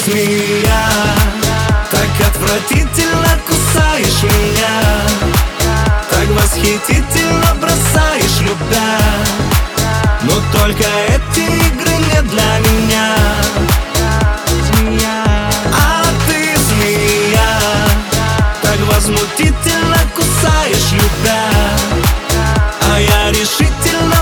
змея, так отвратительно кусаешь меня, так восхитительно бросаешь, любя. Но только эти игры не для меня. Змея, а ты змея, так возмутительно кусаешь, любя, а я решительно